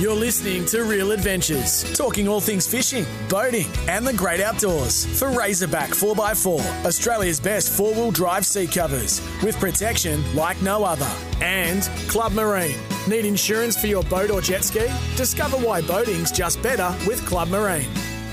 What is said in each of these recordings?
You're listening to Real Adventures, talking all things fishing, boating, and the great outdoors. For Razorback 4x4, Australia's best four-wheel drive seat covers, with protection like no other. And Club Marine. Need insurance for your boat or jet ski? Discover why boating's just better with Club Marine.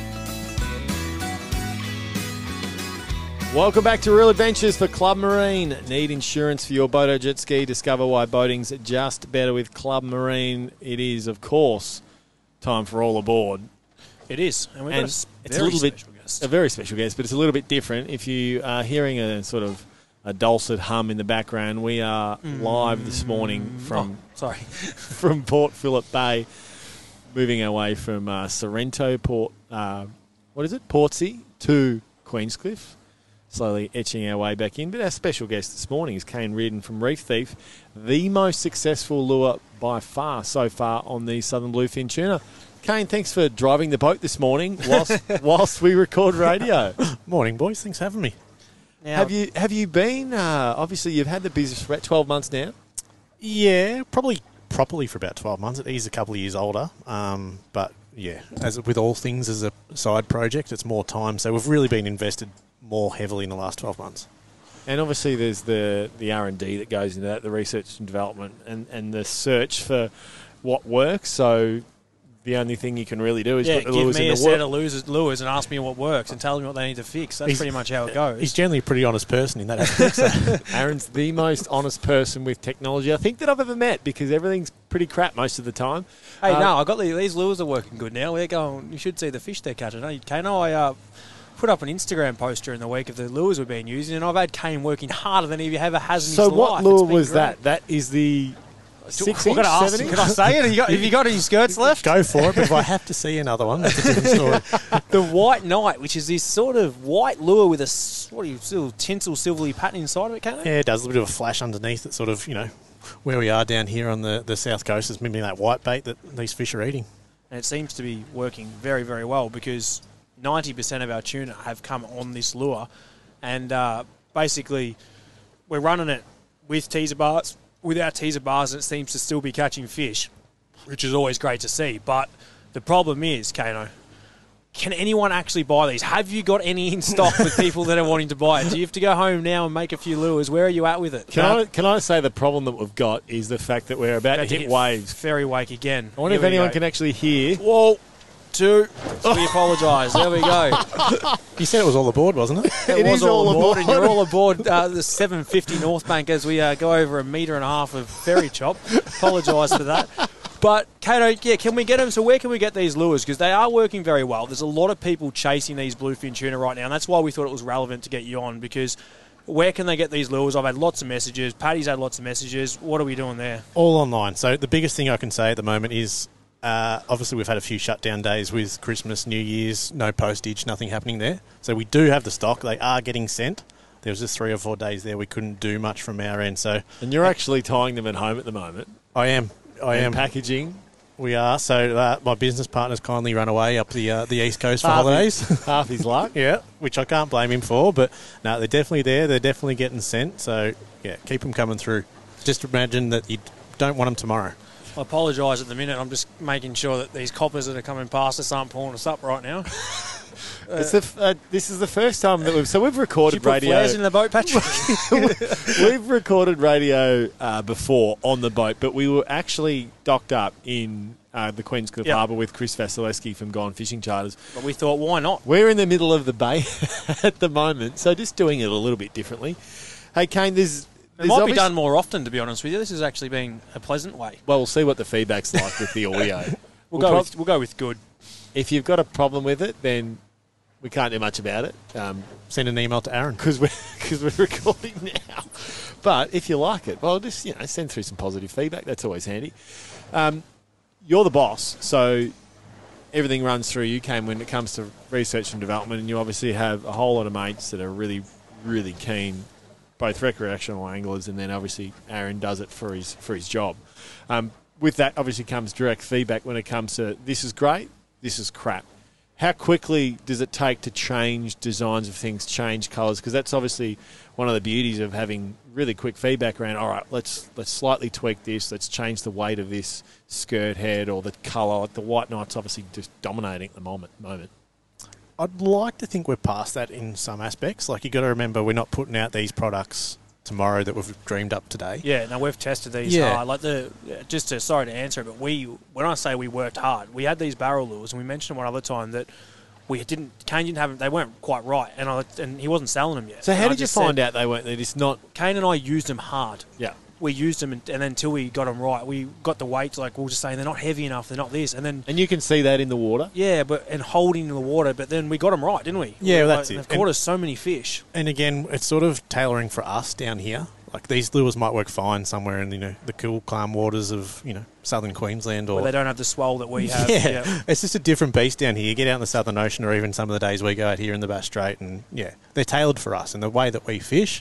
Welcome back to Real Adventures for Club Marine. Need insurance for your boat or jet ski? Discover why boating's just better with Club Marine. It is, of course, time for all aboard. It is. And we've got It's a very special guest. A very special guest, but it's a little bit different. If you are hearing a sort of a dulcet hum in the background, we are live this morning from from Port Phillip Bay, moving our way from Sorrento, Portsea to Queenscliff. Slowly etching our way back in. But our special guest this morning is Kane Reardon from Reef Thief, the most successful lure by far so far on the Southern Bluefin tuna. Kane, thanks for driving the boat this morning whilst we record radio. Morning, boys. Thanks for having me. Now, Have you been, obviously you've had the business for about 12 months now? Yeah, probably properly for about 12 months. He's a couple of years older. But, yeah, as with all things as a side project, it's more time. So we've really been invested more heavily in the last 12 months. And obviously there's the R&D that goes into that, the research and development and the search for what works. So the only thing you can really do is put the lures in the give me a set of lures and ask me what works and tell me what they need to fix. That's pretty much how it goes. He's generally a pretty honest person in that aspect. So. Aaron's the most honest person with technology I think that I've ever met, because everything's pretty crap most of the time. Hey, no, I got these lures are working good now. They're going. You should see the fish they're catching. Hey, Kano, I put up an Instagram post during the week of the lures we've been using, and I've had Kane working harder than he ever has in his life. So what lure was that? That is the 6 inch, 7 inch? Can I say it? Have you got any skirts left? Go for it, but if I have to see another one, that's a different story. The White Knight, which is this sort of white lure with a little tinsel silvery pattern inside of it, Kane? Yeah, it does. A bit of a flash underneath. It's sort of, where we are down here on the south coast is maybe that white bait that these fish are eating. And it seems to be working very, very well, because 90% of our tuna have come on this lure, and basically we're running it with teaser bars, without teaser bars, and it seems to still be catching fish, which is always great to see. But the problem is, Kano, can anyone actually buy these? Have you got any in stock with people that are wanting to buy it? Do you have to go home now and make a few lures? Where are you at with it? Can I say the problem that we've got is the fact that we're about to hit waves. Ferry wake again. I wonder if anyone can actually hear. Whoa. We apologise. There we go. You said it was all aboard, wasn't it? It was all aboard, and you're all aboard the 750 North Bank as we go over 1.5 meters of ferry chop. Apologise for that. But, Kato, can we get them? So where can we get these lures? Because they are working very well. There's a lot of people chasing these bluefin tuna right now, and that's why we thought it was relevant to get you on, because where can they get these lures? I've had lots of messages. Paddy's had lots of messages. What are we doing there? All online. So the biggest thing I can say at the moment is obviously we've had a few shutdown days with Christmas, New Year's, no postage, nothing happening there. So we do have the stock. They are getting sent. There was just 3 or 4 days there we couldn't do much from our end. So, and you're actually tying them at home at the moment. I am packaging. We are. So my business partner's kindly run away up the East Coast for holidays. Half his luck. Yeah, which I can't blame him for. But no, they're definitely there. They're definitely getting sent. So yeah, keep them coming through. Just imagine that you don't want them tomorrow. I apologise at the minute. I'm just making sure that these coppers that are coming past us aren't pulling us up right now. This is the first time that we've recorded radio. Flares in the boat, Patrick. We've recorded radio before on the boat, but we were actually docked up in the Queenscliff Harbour with Chris Vasilevsky from Gone Fishing Charters. But we thought, why not? We're in the middle of the bay at the moment, so just doing it a little bit differently. Hey, Kane, it might be done more often, to be honest with you. This has actually been a pleasant way. Well, we'll see what the feedback's like with the audio. We'll go with good. If you've got a problem with it, then we can't do much about it. Send an email to Aaron because we're recording now. But if you like it, well, just send through some positive feedback. That's always handy. You're the boss, so everything runs through you, Kane, when it comes to research and development, and you obviously have a whole lot of mates that are really, really keen, both recreational anglers, and then obviously Aaron does it for his job. With that obviously comes direct feedback when it comes to this is great, this is crap. How quickly does it take to change designs of things, change colours? Because that's obviously one of the beauties of having really quick feedback around, all right, let's slightly tweak this, let's change the weight of this skirt head or the colour. Like the White Knight's obviously just dominating at the moment. I'd like to think we're past that in some aspects. Like, you got to remember, we're not putting out these products tomorrow that we've dreamed up today. Yeah, no, we've tested these hard. Like sorry to answer it, but when I say we worked hard, we had these barrel lures, and we mentioned one other time that Kane didn't have them. They weren't quite right, and he wasn't selling them yet. So how did you find out they weren't? They're just not. Kane and I used them hard. Yeah. We used them, and then until we got them right, we got the weights. Like, we were just saying they're not heavy enough, they're not this, and you can see that in the water. Yeah, and holding in the water. But then we got them right, didn't we? Yeah, that's it. They've caught us so many fish. And again, it's sort of tailoring for us down here. Like, these lures might work fine somewhere in the cool, calm waters of southern Queensland, or where they don't have the swell that we have. Yeah, it's just a different beast down here. You get out in the Southern Ocean, or even some of the days we go out here in the Bass Strait, and they're tailored for us and the way that we fish.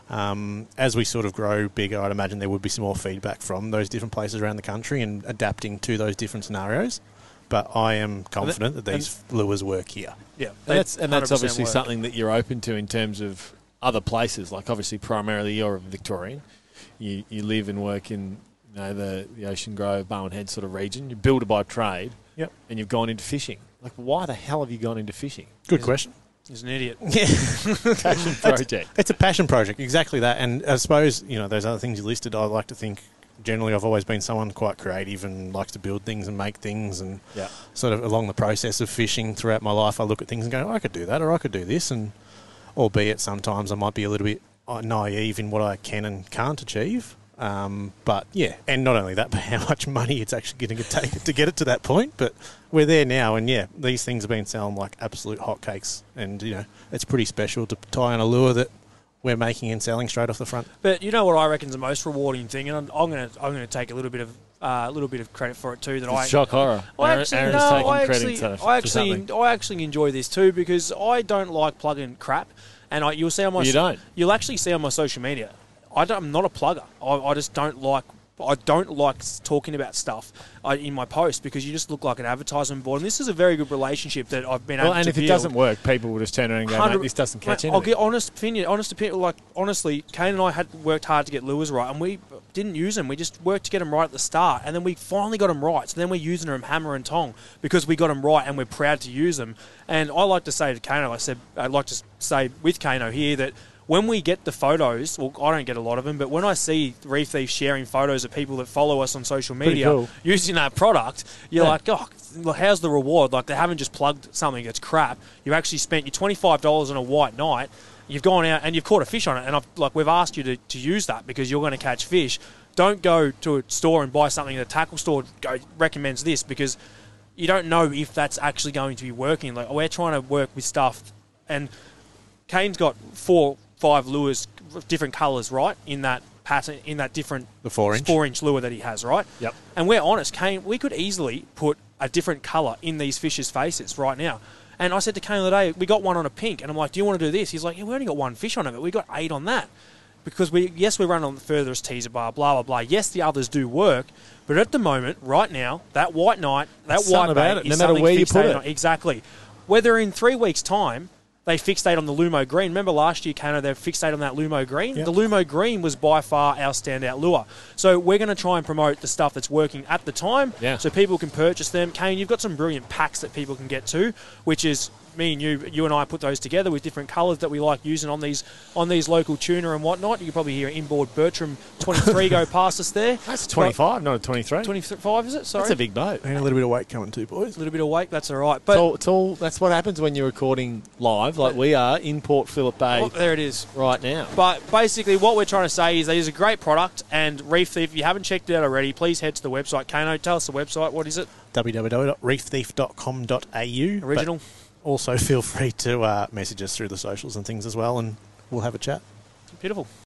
As we sort of grow bigger, I'd imagine there would be some more feedback from those different places around the country and adapting to those different scenarios. But I am confident that these lures work here. Yeah, that's obviously something that you're open to in terms of other places. Like, obviously, primarily you're a Victorian. You live and work in the Ocean Grove, Barwon Head sort of region. You're builder by trade. Yep. And you've gone into fishing. Like, why the hell have you gone into fishing? Good question. He's an idiot. Yeah. Passion project. It's a passion project, exactly that. And I suppose, those other things you listed, I like to think, generally I've always been someone quite creative and likes to build things and make things. And sort of along the process of fishing throughout my life, I look at things and go, I could do that, or I could do this. And albeit sometimes I might be a little bit naive in what I can and can't achieve. But yeah, and not only that, but how much money it's actually going to take to get it to that point. But we're there now, and these things have been selling like absolute hotcakes, and it's pretty special to tie on a lure that we're making and selling straight off the front. But you know what I reckon is the most rewarding thing, and I'm going to take a little bit of credit for it too. Shock horror. I actually enjoy this too, because I don't like plugging crap, and you'll see on my you'll actually see on my social media. I'm not a plugger. I just don't like. I don't like talking about stuff in my post, because you just look like an advertisement board. And this is a very good relationship that I've been able to build. And if it doesn't work, people will just turn around and go, "Mate, this doesn't catch anything." I'll get honest opinion. Like, honestly, Kane and I had worked hard to get lures right, and we didn't use them. We just worked to get them right at the start, and then we finally got them right. So then we're using them hammer and tong because we got them right, and we're proud to use them. And I like to say to Kano, I'd like to say with Kano here that when we get the photos, well, I don't get a lot of them, but when I see Reef Thief sharing photos of people that follow us on social media using that product, you're like, oh, how's the reward? Like, they haven't just plugged something that's crap. You've actually spent your $25 on a White Knight. You've gone out and you've caught a fish on it, and we've asked you to use that because you're going to catch fish. Don't go to a store and buy something that a tackle store recommends this, because you don't know if that's actually going to be working. Like, we're trying to work with stuff, and Kane's got 4-5 lures, different colours, right, in that pattern, in that different the 4-inch 4-inch lure that he has, right? Yep. And we're honest, Kane, we could easily put a different colour in these fish's faces right now. And I said to Kane the other day, we got one on a pink, and I'm like, do you want to do this? He's like, yeah, we only got one fish on it, but we got 8 on that. Because we run on the furthest teaser bar, blah, blah, blah. Yes, the others do work, but at the moment, right now, that White Knight, that White Bait is something where you put it. Exactly. Whether in 3 weeks' time they fixate on the Lumo Green. Remember last year, Kano, they fixated on that Lumo Green? Yep. The Lumo Green was by far our standout lure. So we're going to try and promote the stuff that's working at the time so people can purchase them. Kane, you've got some brilliant packs that people can get to, which is me and you and I put those together with different colours that we like using on these local tuna and whatnot. You can probably hear inboard Bertram 23 go past us there. That's a 25, not a 23. 25, is it? Sorry. That's a big boat. And a little bit of weight coming too, boys. A little bit of weight, that's all right. But it's all that's what happens when you're recording live, like we are in Port Phillip Bay. There it is. Right now. But basically what we're trying to say is that it's a great product, and Reef Thief, if you haven't checked it out already, please head to the website. Kano, tell us the website. What is it? www.reefthief.com.au. Original. Also, feel free to message us through the socials and things as well, and we'll have a chat. Beautiful.